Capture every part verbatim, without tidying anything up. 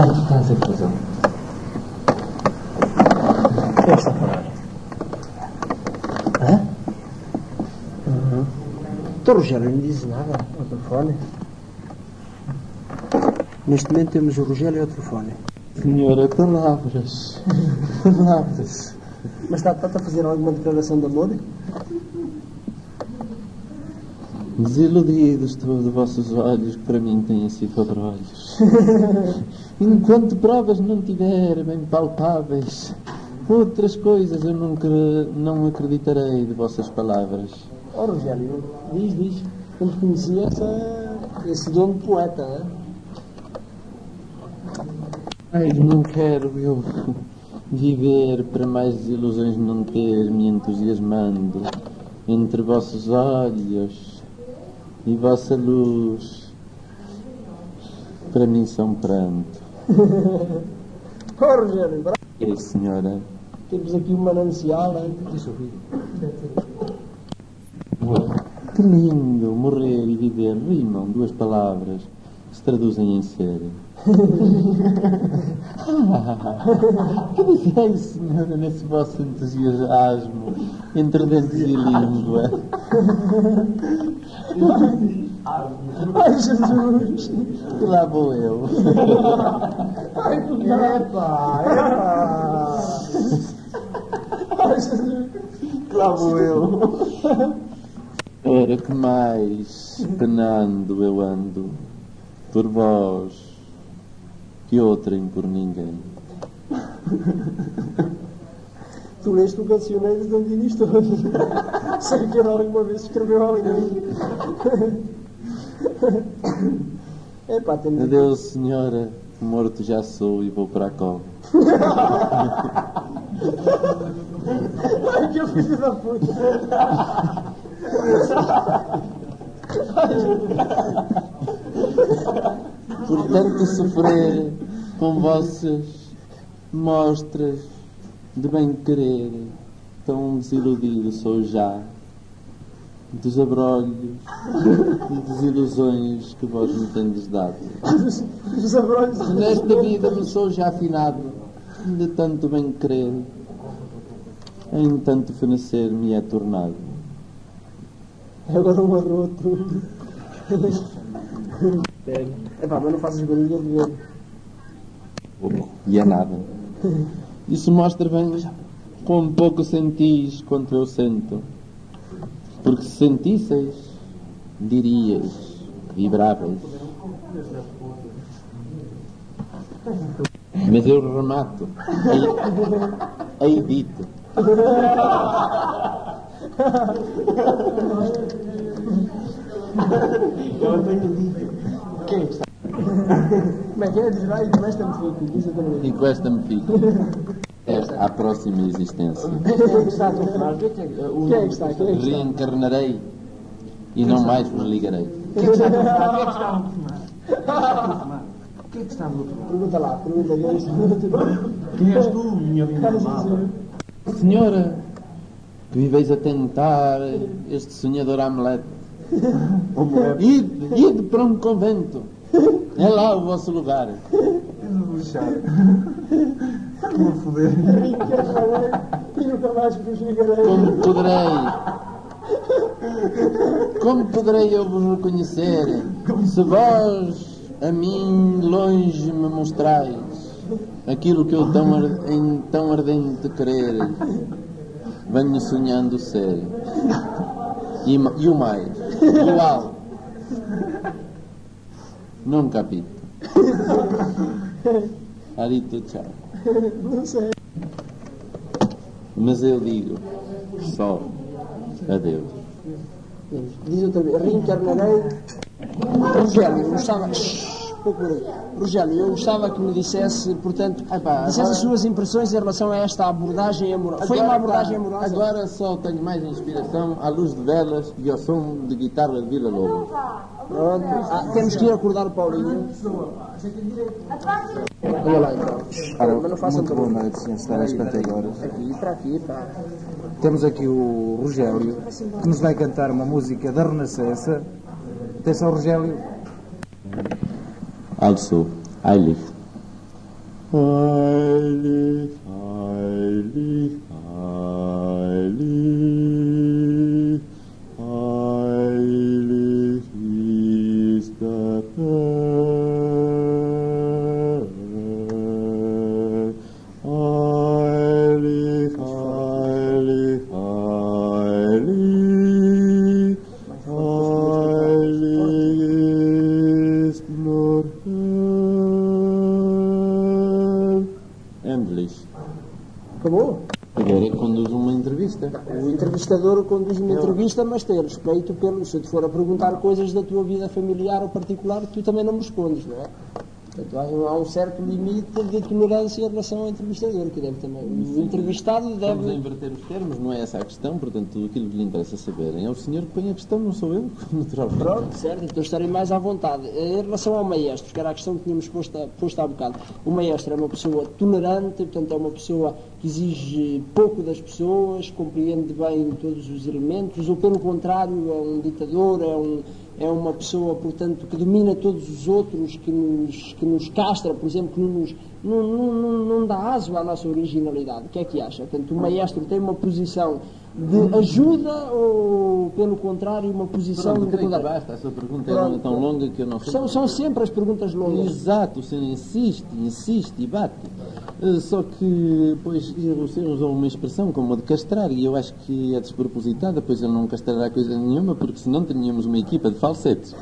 Ah, tu estás a razão. Quem está a falar? Hã? Uhum. Doutor Rogério não diz nada ao telefone. Neste momento temos o Rogério ao telefone. Senhora, palavras. Palavras. Mas está, está a fazer alguma declaração de amor? Desiludido estou de vossos olhos, que para mim têm sido abrolhos. Enquanto provas não tiver bem palpáveis, outras coisas eu nunca não acreditarei de vossas palavras. Ó oh, Rogério, diz, diz. Eu reconheci essa, esse dom de poeta, não é? Ai, não quero eu viver para mais desilusões não ter me entusiasmando entre vossos olhos e vossa luz. Para mim são pranto. Ó oh, Rogério, bravo. É, senhora. Temos aqui um manancial, hein? Deixa eu ouvir. Que lindo, morrer e viver rimam duas palavras que se traduzem em ser. Ah, que dizei, senhora, nesse vosso entusiasmo entre dentes e língua? Ai, Jesus! Que lá vou eu. Ai, epa, epa! Ai, Jesus! Que lá vou eu. Ora, que mais penando eu ando por vós que outrem por ninguém. Tu leste o cancioneiro de Dom isto hoje. Sei que ele alguma vez escreveu alguém. Epá, temos... Adeus, senhora, morto já sou e vou para a cova. Ai, que filho da puta! Por tanto sofrer com vossas mostras de bem-querer, tão desiludido sou já dos abrolhos e desilusões que vós me tendes dado. Os abrolhos... Nesta vida me sou já afinado de tanto bem-querer, em tanto fenecer me é tornado. Agora um adorou tudo. Epá, mas não faças barulho a beber. E é nada. Isso mostra bem quão pouco sentis quanto eu sinto. Porque se sentisseis, dirias que vibráveis. Mas eu remato. Aí, aí dito. Eu tenho dito. Quem está? Como é que é? Diz lá e com esta me fico. Diz outra vez. E com esta me fico. Esta, à próxima existência. Quem é que está a telefonar? Quem é que está? Quem é que está? Reencarnarei e não mais vos ligarei. Quem é que está a telefonar? Quem é que está a telefonar? Pergunta lá, pergunta lá. Quem és tu, minha linda amada? Senhora, que viveis a tentar este sonhador Hamlet, ide, ide para um convento. É lá o vosso lugar. Que me foder. E nunca mais vos ligarei. Como poderei Como poderei eu vos reconhecer se vós a mim longe me mostrais aquilo que eu tão, ar- em tão ardente querer venho sonhando ser? E, ma- e o mais, e o alto, não capito. Arito, tchau. Não sei. Mas eu digo só adeus. Diz outra vez. Reencarnarei. Rogério, eu gostava... Pouco barulho. Rogério, eu gostava que me dissesse, portanto, Epá, dissesse agora- as suas impressões em relação a esta abordagem amorosa. Foi uma abordagem amorosa? Agora só tenho mais inspiração à luz de velas e ao som de guitarra de Vila Lobo. Pronto. Ah, temos que ir acordar o Paulinho. Olha lá então. Ora, Mas não façam muito boa barulho. noite, senhores telespectadores. Aqui, para aqui, para. Temos aqui o Rogério, que nos vai cantar uma música da Renascença. Atenção, Rogério. Also, eilig. Heilig, heilig, heilig, heilig ist der Herr. Heilig, heilig, heilig, heilig ist nur Herr. Endlich. Acabou? Agora é que conduz uma entrevista. O entrevistador conduz uma entrevista, mas tem respeito pelo... Se te for a perguntar coisas da tua vida familiar ou particular, tu também não me respondes, não é? Portanto, há um, há um certo limite de tolerância em relação ao entrevistador, que deve também... O entrevistado Estamos a deve... inverter os termos, não é essa a questão, portanto, aquilo que lhe interessa saberem é o senhor que põe a questão, não sou eu, naturalmente. Pronto, certo, então estarei mais à vontade. Em relação ao maestro, que era a questão que tínhamos posto, a, posto há bocado, o maestro é uma pessoa tolerante, portanto é uma pessoa que exige pouco das pessoas, compreende bem todos os elementos, ou pelo contrário é um ditador, é, um, é uma pessoa, portanto, que domina todos os outros, que nos, que nos castra, por exemplo, que não, nos, não, não, não, não dá aso à nossa originalidade. O que é que acha? Portanto, o maestro tem uma posição de ajuda ou, pelo contrário, uma posição Pronto, de creio que poder? basta, a sua pergunta Pronto. é tão longa que eu não sei. São, são sempre as perguntas longas. Exato, o senhor insiste, insiste e bate. Eh, Só que, pois, o senhor usou uma expressão como a de castrar e eu acho que é despropositada, pois ele não castrará coisa nenhuma, porque senão teríamos uma equipa de falsetes.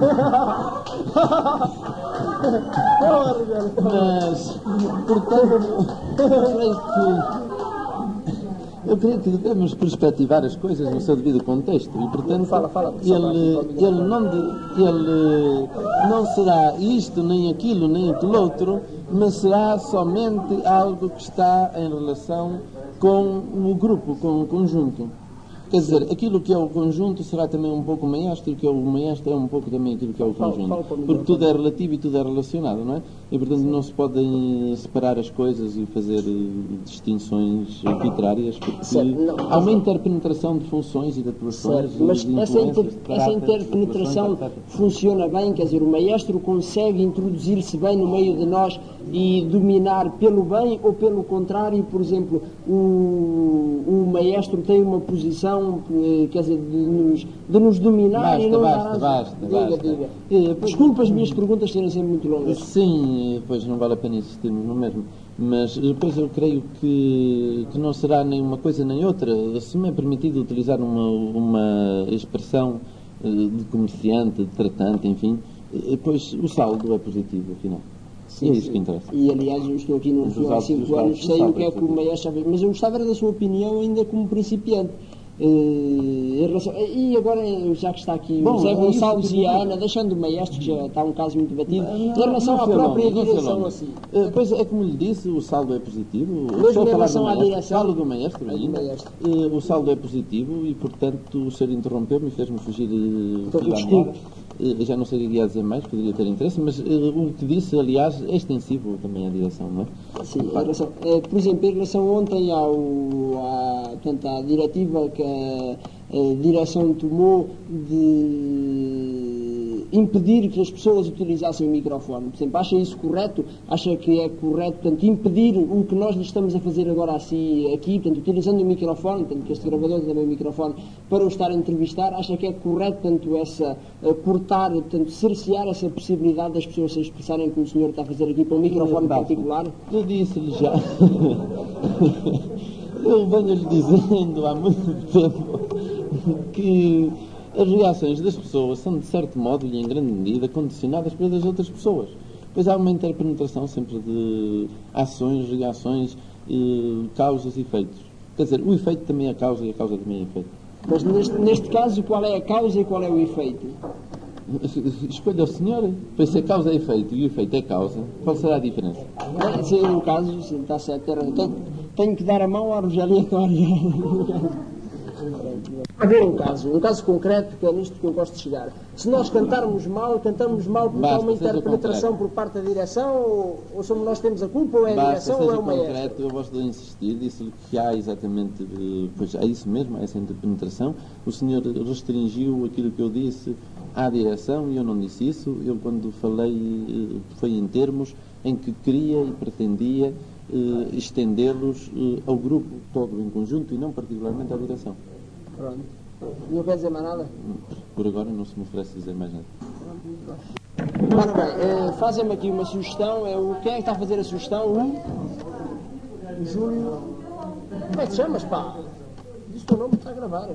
Mas, portanto, creio que... Eu creio que devemos perspectivar as coisas no seu devido contexto e, portanto, Fala, fala, ele, ele, não de, ele não será isto, nem aquilo, nem aquele outro, mas será somente algo que está em relação com o grupo, com o conjunto. Quer dizer, aquilo que é o conjunto será também um pouco o maestro, e o que é o maestro é um pouco também aquilo que é o conjunto. Porque tudo é relativo e tudo é relacionado, não é? E, portanto, não se podem separar as coisas e fazer distinções arbitrárias, porque há uma interpenetração de funções e de atuações. Certo, mas de essa, inter, de essa interpenetração funciona bem, quer dizer, o maestro consegue introduzir-se bem no meio de nós e dominar pelo bem ou pelo contrário, por exemplo, o, o maestro tem uma posição, quer dizer, de nos, de nos dominar basta, e não basta, dar... basta, diga, basta. diga. Eh, Desculpa as minhas perguntas serem sempre muito longas. Sim, pois não vale a pena insistirmos no mesmo. Mas depois eu creio que, que não será nem uma coisa nem outra. Se me é permitido utilizar uma, uma expressão de comerciante, de tratante, enfim, pois o saldo é positivo, afinal. Sim, e é isso sim. que interessa. E aliás, eu estou aqui no Fio há cinco anos, sei o que é que o maestro fez, mas eu gostava era da sua opinião ainda como principiante. Uh, em relação, e agora, já que está aqui Bom, o José Gonçalves e a Ana, deixando o maestro, que já está um caso muito debatido, não, em relação à própria longo, direção assim. Uh, pois é, como lhe disse, o saldo é positivo. Mas em relação à direção... Falo do maestro ainda. Maestro. Uh, o saldo é positivo e, portanto, o senhor interrompeu-me e fez-me fugir uh, Desculpe. Uh, já não sei o que ia dizer mais, poderia ter interesse, mas uh, o que disse, aliás, é extensivo também à direção, não é? Sim, em relação, uh, por exemplo, em relação ontem ao, à, portanto, à diretiva que a, a direção tomou de impedir que as pessoas utilizassem o microfone. Por exemplo, acha isso correto? Acha que é correto, portanto, impedir o que nós lhe estamos a fazer agora assim, aqui, portanto, utilizando o microfone, portanto, que este gravador também o microfone, para o estar a entrevistar, acha que é correto, portanto, essa, uh, cortar, portanto, cercear essa possibilidade das pessoas se expressarem como o senhor está a fazer aqui para um microfone Basta. particular? Eu disse-lhe já. Eu venho-lhe dizendo há muito tempo que as reações das pessoas são, de certo modo e em grande medida, condicionadas pelas outras pessoas. Pois há uma interpenetração sempre de ações, reações, eh, causas e efeitos. Quer dizer, o efeito também é causa e a causa também é efeito. Mas neste, neste caso, qual é a causa e qual é o efeito? Escolha o senhor, pois se a causa é efeito e o efeito é causa, qual será a diferença? É, se no caso, se está certo, era, tenho, tenho que dar a mão à Rogélia Dória. Haver um caso, um caso concreto, que é nisto que eu gosto de chegar. Se nós cantarmos mal, cantamos mal porque há uma interpretação por parte da direção, ou, ou somos nós que temos a culpa, ou é a Basta, direção, ou é o concreto, maestro? eu gosto de insistir, disse-lhe que há exatamente, eh, pois é isso mesmo, há essa interpenetração. O senhor restringiu aquilo que eu disse à direção e eu não disse isso. Eu, quando falei, eh, foi em termos em que queria e pretendia eh, estendê-los eh, ao grupo todo em conjunto e não particularmente à direção. Pronto. Não quer dizer mais nada? Por agora não se me oferece dizer mais nada. Ora bem, eh, fazem-me aqui uma sugestão. É o, quem é que está a fazer a sugestão? O, o Júlio. Como é que te chamas, pá? Diz o teu nome, está a gravar.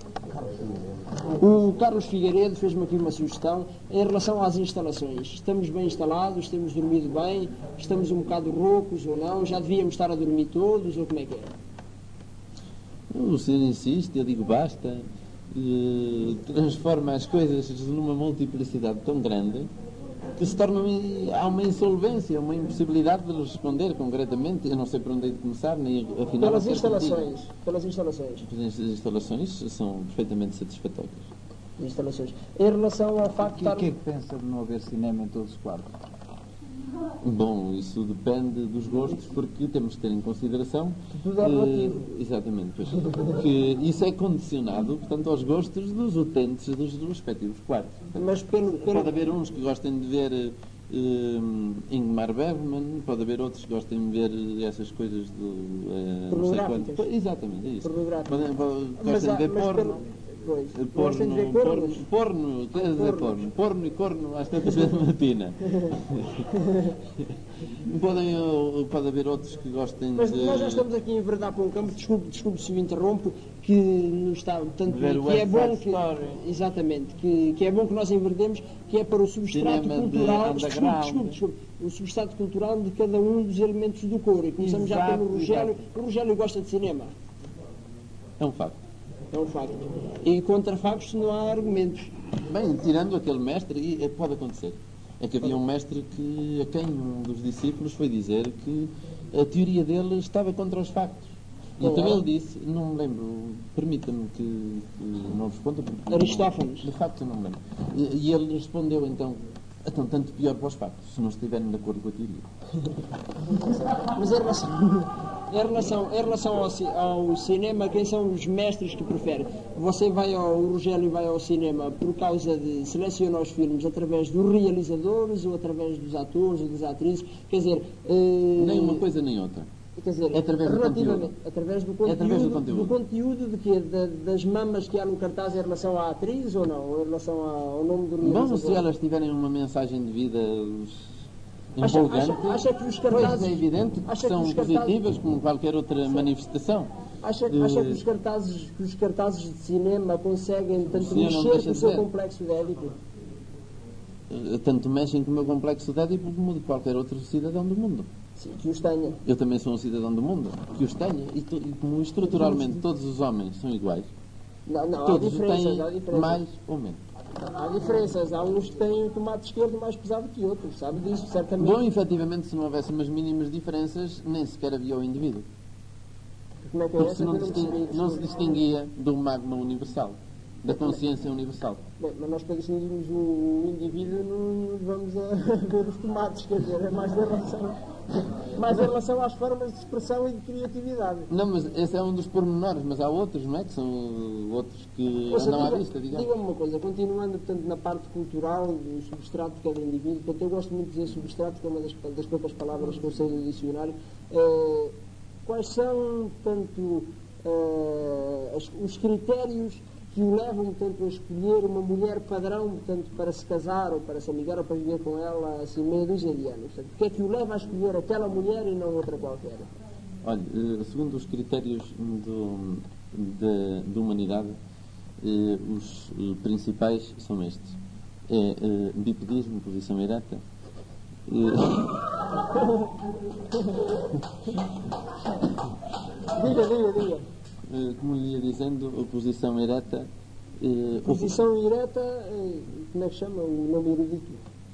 O Carlos Figueiredo fez-me aqui uma sugestão em relação às instalações. Estamos bem instalados, temos dormido bem, estamos um bocado roucos ou não, já devíamos estar a dormir todos, ou como é que é? O senhor insiste, eu digo basta, eh, transforma as coisas numa multiplicidade tão grande que se torna uma, há uma insolvência, uma impossibilidade de responder concretamente. Eu não sei por onde é de começar, nem afinal... Pelas instalações, pelas instalações. As instalações são perfeitamente satisfatórias. Instalações. Em relação ao facto O de que, estar... que é que pensa de não haver cinema em todos os quartos? Bom, isso depende dos gostos, porque temos de ter em consideração tudo é relativo. Eh, exatamente, pois, que isso é condicionado, portanto, aos gostos dos utentes dos respectivos quartos. Portanto, Mas pelo, pelo... pode haver uns que gostem de ver eh, Ingmar Bergman, pode haver outros que gostem de ver essas coisas do... Eh, não sei quanto. Pornográficas. Exatamente, é isso. Pornográficas. Podem, podem, Mas gostem há- de ver mas porno. pelo- Pois. Porno, Gostam de ver porno, cornos? porno, quer dizer Cornos. porno, porno e corno às tantas da matina. Podem, uh, pode haver outros que gostem Mas de... nós já estamos aqui a enverdar para um campo, desculpe, desculpe se o interrompo, que nos está, tanto Ver o que é West bom Side que, Story. exatamente, que, que é bom que nós enverdemos, que é para o substrato Cinema de cultural, desculpe, underground. desculpe, desculpe, o substrato cultural de cada um dos elementos do coro. E começamos já Exato, pelo Rogério. exato. O Rogério gosta de cinema, É um facto. é um facto. E contra factos não há argumentos. Bem, tirando aquele mestre, e, eh, pode acontecer. É que havia um mestre que, a quem um dos discípulos foi dizer que a teoria dele estava contra os factos. E Qual então é? ele disse, não me lembro, permita-me que, que não responda. porque- Aristófanes. De facto, não me lembro. E, e ele respondeu então, então, tanto pior para os factos, se não estiverem de acordo com a teoria. Mas em relação, em relação, em relação ao, ci- ao cinema, quem são os mestres que prefere? Você vai ao, o Rogério vai ao cinema por causa de selecionar os filmes através dos realizadores ou através dos atores ou das atrizes? Quer dizer, eh, Nem uma coisa nem outra. quer dizer, É através do relativamente- conteúdo. através do É conteúdo, através do conteúdo. do conteúdo de quê? Da- das mamas que há no cartaz em relação à atriz ou não? Ou em relação ao nome do realizador? Bom, se elas tiverem uma mensagem de vida Acha- empolgante, acha- acha que os pois cartazes- é evidente que acha que são os cartazes- positivas como qualquer outra manifestação. Acha, Eh, acha que, os cartazes, que os cartazes de cinema conseguem tanto O senhor não mexer deixa com o de seu ver. complexo de Édipo? Eh, Tanto mexem com o meu complexo de Édipo como de qualquer outro cidadão do mundo. Sim, que os tenha. Eu também sou um cidadão do mundo, que os tenha, e, to- e como estruturalmente todos os homens são iguais, Não, não, há todos o diferenças, há têm diferenças. mais ou menos. Há diferenças. Há uns que têm o tomate esquerdo mais pesado que outros, sabe disso, certamente. Bom, efetivamente, se não houvesse umas mínimas diferenças, nem sequer havia o indivíduo. Como é que é Porque essa? se não, Eu não distin- percebi, não se desculpe. distinguia do magma universal, da consciência universal. Bem, mas nós para distinguirmos o indivíduo não nos vamos a ver os tomates, quer dizer, é mais em relação, mais em relação às formas de expressão e de criatividade. Não, mas esse é um dos pormenores, mas há outros, não é? Que são outros que Ouça, andam à diga- vista, digamos. Diga-me uma coisa, continuando portanto, na parte cultural do substrato de cada indivíduo, portanto, eu gosto muito de dizer substrato, que é uma das, das poucas palavras que eu sei do dicionário. Eh, quais são, portanto, eh, as- os critérios que o levam, portanto, a escolher uma mulher padrão, portanto, para se casar ou para se amigar ou para viver com ela, assim, meia dúzia de anos? Portanto, o que é que o leva a escolher aquela mulher e não outra qualquer? Olha, eh, segundo os critérios do, da, da humanidade, eh, os eh, principais são estes. É eh, bipedismo, posição ereta. eh, Diga, diga, diga. eh, como lhe ia dizendo, a posição ereta. eh, Posição ereta, eh, como é que chama o nome erudito?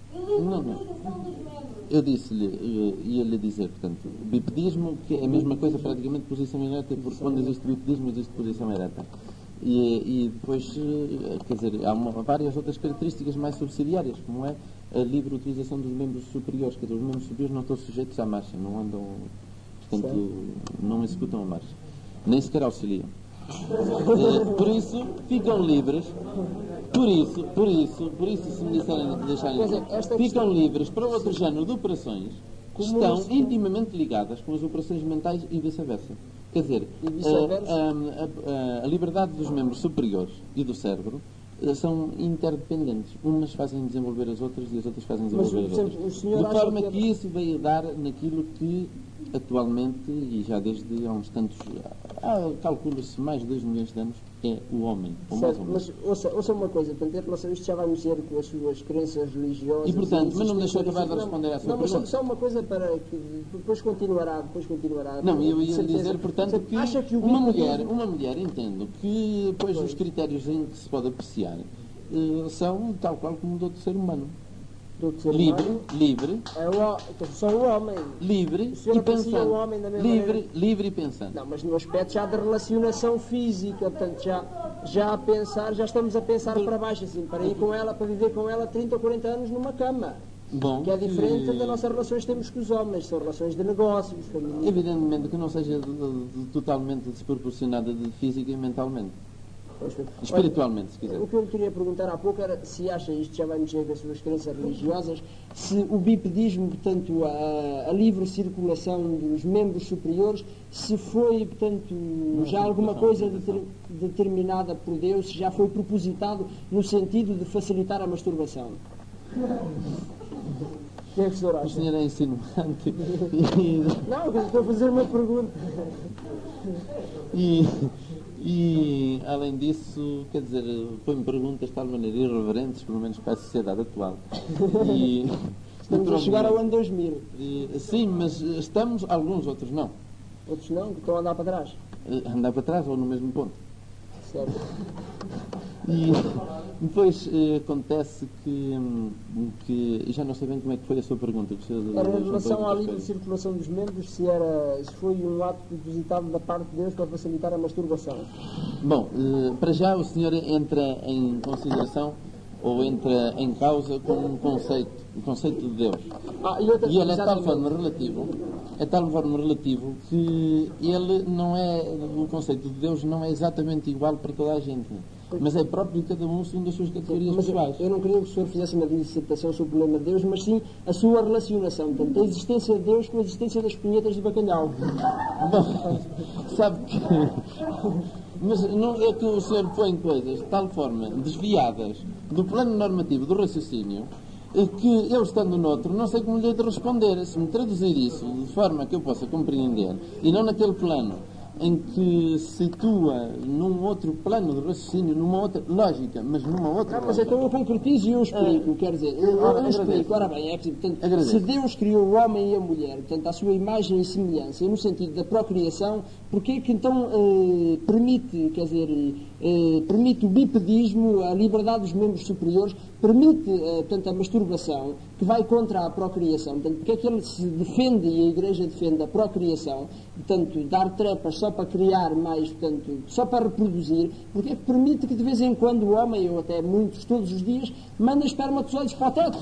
Não, não. Eu disse-lhe, eh, ia-lhe dizer, portanto, bipedismo, que é a mesma coisa praticamente posição ereta, porque quando existe bipedismo existe posição ereta. E, e depois, eh, quer dizer, há uma, várias outras características mais subsidiárias, como é a livre utilização dos membros superiores, quer dizer, os membros superiores não estão sujeitos à marcha, não andam, portanto, não executam a marcha, nem sequer auxiliam. Eh, por isso, ficam livres. Por isso, por isso, por isso, se me disserem deixarem Quer dizer, esta ficam questão- livres para outro género de operações que Como estão se- intimamente ligadas com as operações mentais e vice-versa. Quer dizer, E vice-versa? a, a- a- a liberdade dos membros superiores e do cérebro eh, são interdependentes. Umas fazem desenvolver as outras e as outras fazem Mas, desenvolver por as exemplo, outras. o senhor De acha forma que- que isso veio dar naquilo que atualmente, e já desde há uns tantos, ah, calcula-se mais de dois milhões de anos, é o homem, ou mais Certo, ou menos. mas ouça, ouça uma coisa, portanto, em relação a isto já vai mexer com as suas crenças religiosas. E, portanto, mas não me deixou existências, acabar de não, responder à sua não, mas só, pergunta. só uma coisa para que depois continuará, depois continuará. Não, eu de ia certeza. dizer, portanto, que, Acha que o uma bipedismo- mulher, uma mulher, entendo que, pois, os critérios em que se pode apreciar eh, são tal qual como o do outro ser humano. do ser Livre, humano livre, é o, ho- então, só o homem. livre O senhor e aprecia pensante. o homem da mesma Livre, maneira? livre e pensante. Não, mas no aspecto já da relacionação física, portanto, já, já a pensar, já estamos a pensar para baixo, assim, para ir com ela, para viver com ela trinta ou quarenta anos numa cama. Bom, Que é diferente que- das nossas relações que temos com os homens, são relações de negócios, familiares. evidentemente que não seja de- de- de- totalmente desproporcionada de física e mentalmente. Espiritualmente, se quiser. O que eu lhe queria perguntar há pouco era se acha, isto já vai mexer com as suas crenças religiosas, se o bipedismo, portanto, a, a livre circulação dos membros superiores, se foi, portanto, já alguma coisa deter- determinada por Deus, se já foi propositado no sentido de facilitar a masturbação. O que é que o senhor O acha? senhor é insinuante e, Não, eu estou a fazer uma pergunta. e, e, além disso, quer dizer, põe-me perguntas de tal maneira irreverentes, pelo menos para a sociedade atual. E, Estamos a chegar ao ano dois mil. e, sim, mas estamos, alguns outros não. Outros não, que estão a andar para trás. Eh, Andar para trás ou no mesmo ponto. Certo. E depois eh, acontece que, hum, que já não sei bem como é que foi a sua pergunta. que o senhor Era em juntou relação à muitas livre coisas. circulação dos membros, se, era, se foi um ato propositado da parte de Deus para facilitar a masturbação. Bom, eh, para já o senhor entra em consideração ou entra em causa com um conceito, o conceito de Deus. Ah, e outra E ele é de tal exatamente. forma relativo, é de tal forma relativo que ele não é, o conceito de Deus não é exatamente igual para toda a gente, mas é próprio de cada um segundo as suas categorias Mas pessoais. eu não queria que o senhor fizesse uma dissertação sobre o problema de Deus, mas sim a sua relacionação, portanto, a existência de Deus com a existência das punhetas de bacalhau. Bom, sabe que. Mas não é que o senhor põe coisas de tal forma desviadas do plano normativo do raciocínio eh, que eu, estando noutro, não sei como lhe hei de responder. Se me traduzir isso de forma que eu possa compreender e não naquele plano em que se situa num outro plano de raciocínio, numa outra lógica, mas numa outra Ah, mas lógica. então eu concretizo e eu explico, quer dizer, eu, eu, Ora, eu explico, agradeço. ora bem, é que, portanto, Agradeço. se Deus criou o homem e a mulher, portanto, à sua imagem e semelhança, e no sentido da procriação, porque é que então eh, permite, quer dizer, eh, permite o bipedismo, a liberdade dos membros superiores, permite, eh, portanto, a masturbação, que vai contra a procriação, portanto, porque é que ele se defende, e a Igreja defende a procriação, portanto, dar trepas só para criar mais, portanto, só para reproduzir, porque é que permite que de vez em quando o homem, ou até muitos, todos os dias, manda espermatozoides para o teto.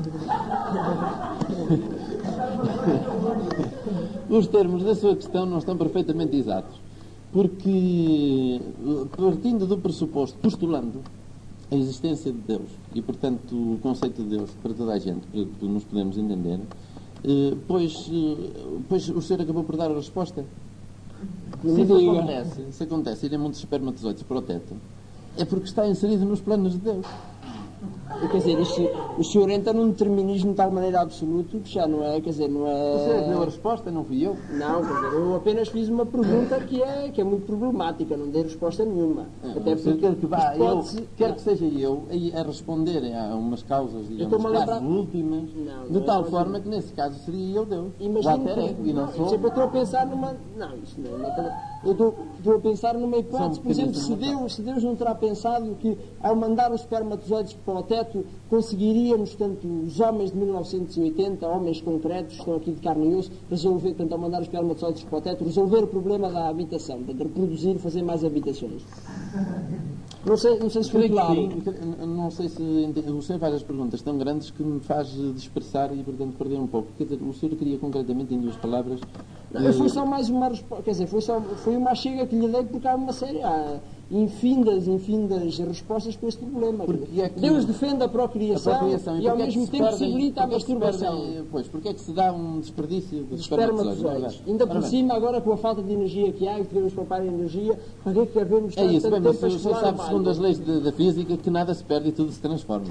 Os termos da sua questão não estão perfeitamente exatos, porque, partindo do pressuposto, postulando a existência de Deus e, portanto, o conceito de Deus para toda a gente, para que nos podemos entender, eh, pois, eh, pois o senhor acabou por dar a resposta. Se isso diga. acontece, se acontece, irem muitos espermatozoides para o teto, é porque está inserido nos planos de Deus. Quer dizer, isto, o senhor entra num determinismo de tal maneira absoluto que já não é, quer dizer, não O senhor deu a é... resposta, não fui eu. Não, quer dizer, eu apenas fiz uma pergunta que é, que é muito problemática, não dei resposta nenhuma. Até O senhor quer que, vá, isto eu, pode-se- quer que seja eu a, a responder a umas causas, digamos, estou-me a quase lembrar- últimas, Não, de não tal é forma que nesse caso seria eu Deus. Imagino O alter ego, que, e não não, sou. sempre eu estou a pensar numa. Não, isso não, não é- eu estou, estou a pensar numa hipótese, São por exemplo, pequenas se emoções. Deus, se Deus não terá pensado que ao mandar os espermatozoides para o teto hipoteto, conseguiríamos, portanto, os homens de mil novecentos e oitenta, homens concretos, que estão aqui de carne e osso, resolver, portanto, ao mandar os espermatozoides de hipoteto, resolver o problema da habitação, de reproduzir, fazer mais habitações. Não sei, não sei se foi claro. Sim, não sei se... O senhor faz as perguntas tão grandes que me faz dispersar e, portanto, perder um pouco. Quer dizer, o senhor queria concretamente, em duas palavras... Não, foi só mais uma resposta, quer dizer, foi, só, foi uma chega que lhe dei porque há uma série, há infindas, infindas respostas para este problema. Porque é que Deus defende a procriação, a procriação e, e ao é mesmo se tempo perdem, possibilita a porque é que se masturbação. perdem, pois, porque é que se dá um desperdício de Espermatozoides. espermatozoides? Ainda por Ora bem. cima, agora com a falta de energia que há e podemos poupar energia, para que é que havemos É tanto, isso, bem, tanto mas tempo a o senhor escolar sabe, o segundo mar? as leis de- da física, que nada se perde e tudo se transforma.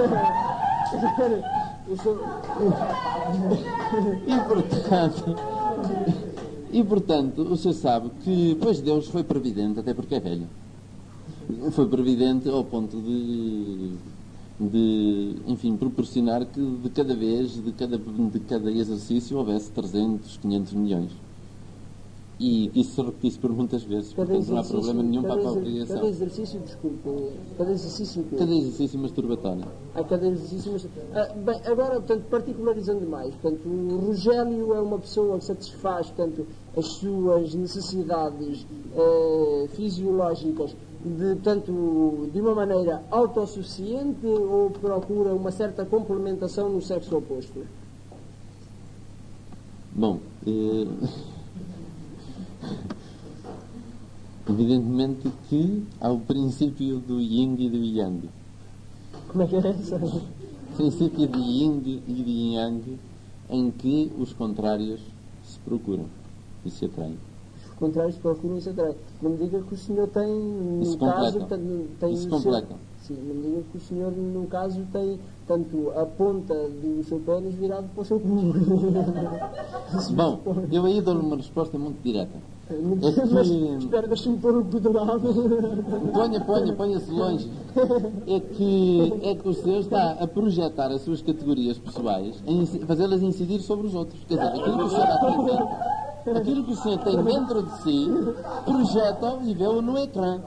Eu sou- E portanto, e portanto, o senhor sabe que, pois Deus foi previdente, até porque é velho. Foi previdente ao ponto de, de enfim, proporcionar que de cada vez, de cada, de cada exercício, houvesse trezentos, quinhentos milhões. E que isso se repetisse por muitas vezes, Cada portanto não há exercício- problema nenhum para a cada exer- procriação. Cada exercício, desculpe, cada exercício que Cada exercício masturbatório. a cada exercício. Mas, ah, bem, agora, portanto, particularizando mais, portanto, o Rogério é uma pessoa que satisfaz, portanto, as suas necessidades eh, fisiológicas de, portanto, de uma maneira autossuficiente ou procura uma certa complementação no sexo oposto? Bom, eh, evidentemente que há o princípio do yin e do yang. Como é que é isso? O princípio de yin e de yang, em que os contrários se procuram e se atraem. Os contrários procuram e se atraem. Não me diga que o senhor tem, no Isso caso, completam. portanto, tem Isso o seu- completam. Sim, não me diga que o senhor, no caso, tem tanto a ponta do seu pênis virado para o seu cu. Bom, eu aí dou-lhe uma resposta muito direta. Mas que- espera, deixa-me pôr o cu do lado. Ponha, ponha, ponha-se longe. É que, é que o senhor está a projetar as suas categorias pessoais, a inci- fazê-las incidir sobre os outros. Quer dizer, aquilo que o senhor tem, aquilo que o senhor tem dentro de si, projeta-o e vê-o no ecrã.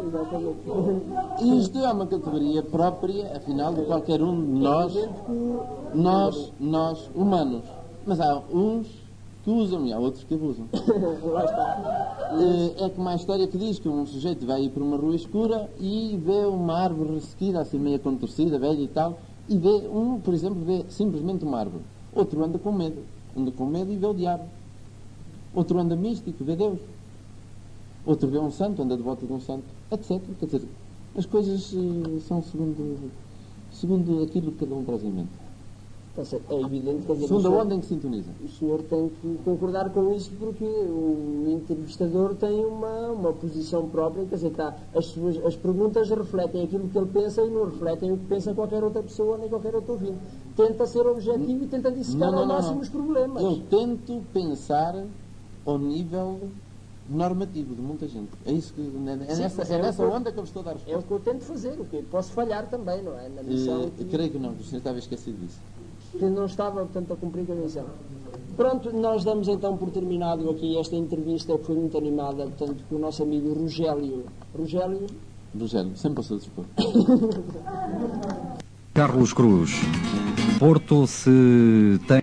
E isto é uma categoria própria, afinal, de qualquer um de nós, nós, nós, humanos. Mas há uns que usam e há outros que abusam. Lá está. Eh, É como a história que diz que um sujeito vai ir por uma rua escura e vê uma árvore ressequida, assim meio contorcida, velha e tal, e vê um, por exemplo, vê simplesmente uma árvore. Outro anda com medo. Anda com medo e vê o diabo. Outro anda místico, vê Deus. Outro vê um santo, anda de volta de um santo, etcétera. Quer dizer, as coisas eh, são segundo, segundo aquilo que cada um traz em mente. Está certo. É evidente que, quer dizer, o Segundo a senhor- onda em que sintoniza. o senhor tem que concordar com isso porque o entrevistador tem uma, uma posição própria, quer dizer, está, as, suas, as perguntas refletem aquilo que ele pensa e não refletem o que pensa qualquer outra pessoa nem qualquer outro ouvinte. Tenta ser objetivo e tenta dissecar ao máximo os problemas. Eu tento pensar ao nível normativo de muita gente. É isso que é, Sim, nessa, mas é é nessa o que- onda que eu estou a dar É o resposta. que eu tento fazer, o que posso falhar também, não é? Na missão Eh, que, creio que não, que o senhor estava esquecido disso. que não estava, portanto, a cumprir com a missão. Pronto, nós damos então por terminado aqui esta entrevista que foi muito animada, portanto, com o nosso amigo Rogério. Rogério? Rogério, sempre ao seu dispor. Carlos Cruz. Porto, se tem